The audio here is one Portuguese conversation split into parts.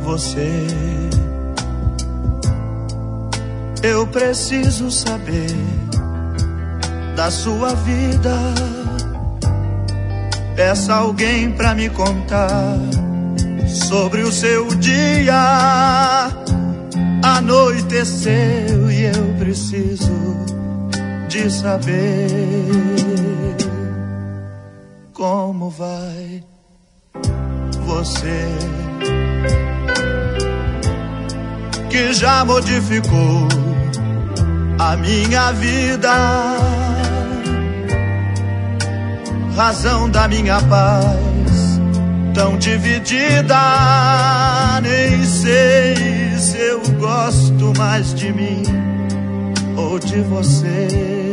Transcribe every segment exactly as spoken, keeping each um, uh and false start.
você. Eu preciso saber da sua vida. Peça alguém pra me contar sobre o seu dia. Anoiteceu e eu preciso de saber como vai você, que já modificou a minha vida, razão da minha paz tão dividida. Nem sei se eu gosto mais de mim ou de você.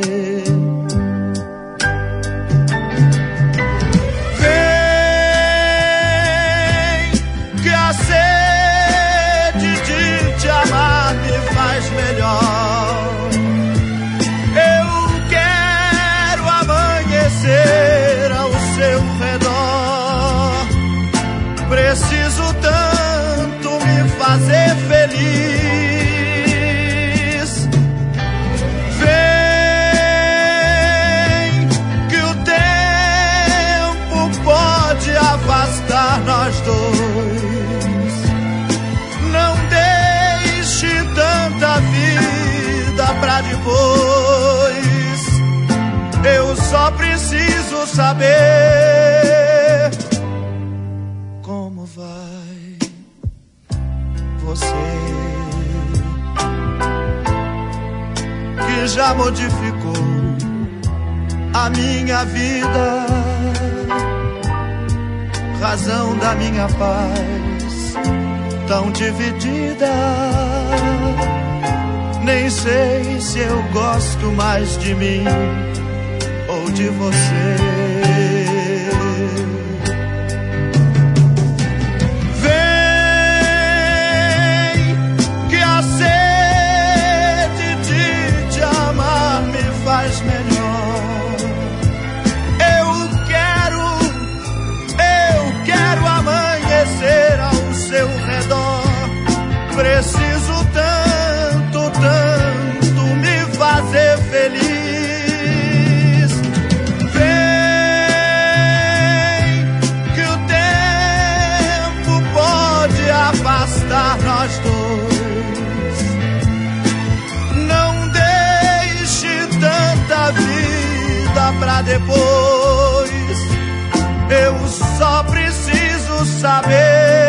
Vem, que a sede de te amar me faz melhor. Eu quero amanhecer ao seu redor. Preciso tanto me fazer feliz. Vem, que o tempo pode afastar nós dois. Não deixe tanta vida pra depois. Eu só preciso saber como vai você, que já modificou a minha vida, razão da minha paz tão dividida. Nem sei se eu gosto mais de mim ou de você. Melhor. Eu quero, eu quero amanhecer ao seu redor. Preciso tanto, tanto me fazer feliz. Vem, que o tempo pode afastar nós dois. Vida pra depois. Eu só preciso saber